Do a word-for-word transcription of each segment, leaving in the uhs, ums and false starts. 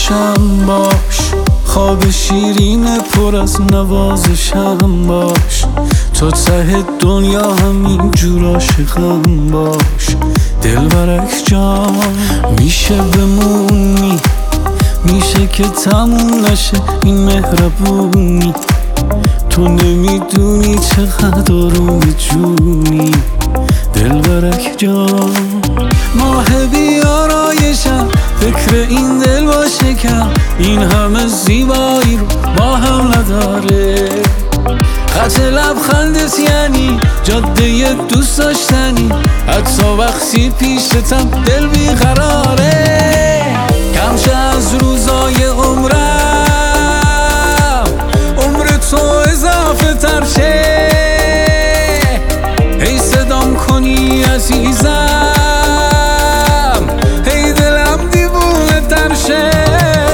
خوشم باش، خواب شیرین پر از نوازشم باش، تو ته دنیا همین جور عاشقم باش. دلبرک جان میشه بمونی، میشه که تموم نشه این مهربونی، تو نمیدونی چقدر آروم جونی. دلبرک جان ماه بیارایشم، فکر این دل با شکم، این همه زیبایی رو با هم نداره. خط لبخندت یعنی جاده دوست داشتنی، حتی وقتی پیشتم دل بیقراره. کمشه از روزای عمرم، عمر تو اضافه تر شه، هی صدام کنی عزیزم، هی دلم دیوونه تر شه.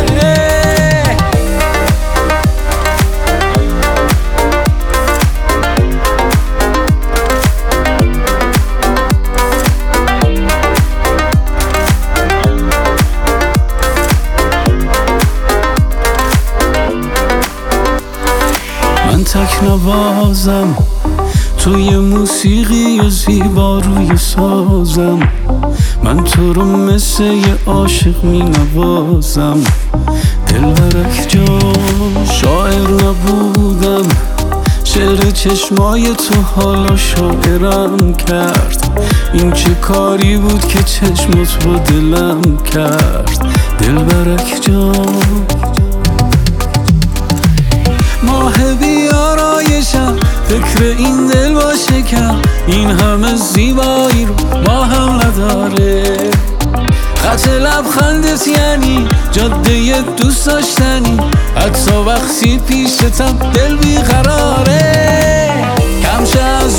من تک نوازم توی موسیقی زیبا روی سازم، من تو رو مثل یه عاشق می نوازم. دلبرک جان شاعر نبودم، شعر چشمای تو حالا شاعرم کرد. این چه کاری بود که چشمت با دلم کرد. دلبرک جان ماه بیارایشم، فکر این دل با شکم، این همه زیبایی رو با هم نداره. خط لبخندت یعنی جاده دوست داشتنی، حتی وقتی پیشتم دل بیقراره. کمشه از